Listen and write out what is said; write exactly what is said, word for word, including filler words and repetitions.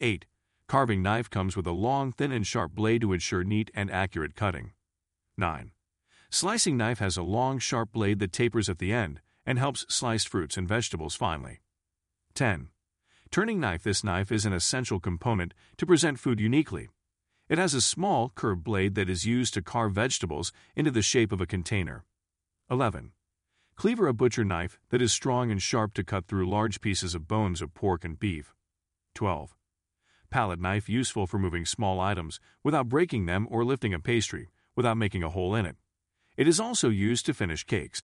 eight. Carving knife comes with a long, thin and sharp blade to ensure neat and accurate cutting. nine. Slicing knife has a long, sharp blade that tapers at the end and helps sliced fruits and vegetables finely. ten. Turning knife. This knife is an essential component to present food uniquely. It has a small, curved blade that is used to carve vegetables into the shape of a container. eleven. Cleaver. A butcher knife that is strong and sharp to cut through large pieces of bones of pork and beef. twelve. Palette knife. Useful for moving small items without breaking them or lifting a pastry without making a hole in it. It is also used to finish cakes.